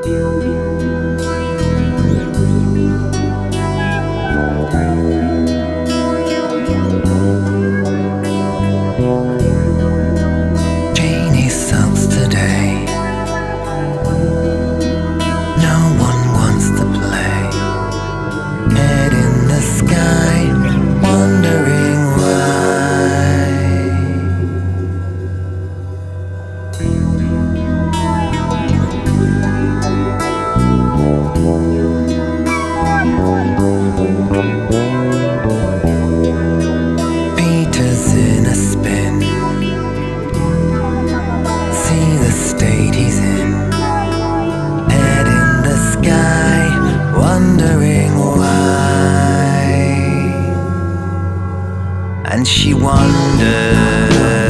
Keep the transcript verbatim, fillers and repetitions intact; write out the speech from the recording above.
Janie sulks today. No one wants to play. Head in the sky, wondering why. Peter's in a spin. See the state he's in. Head in the sky, wondering why. And she wonders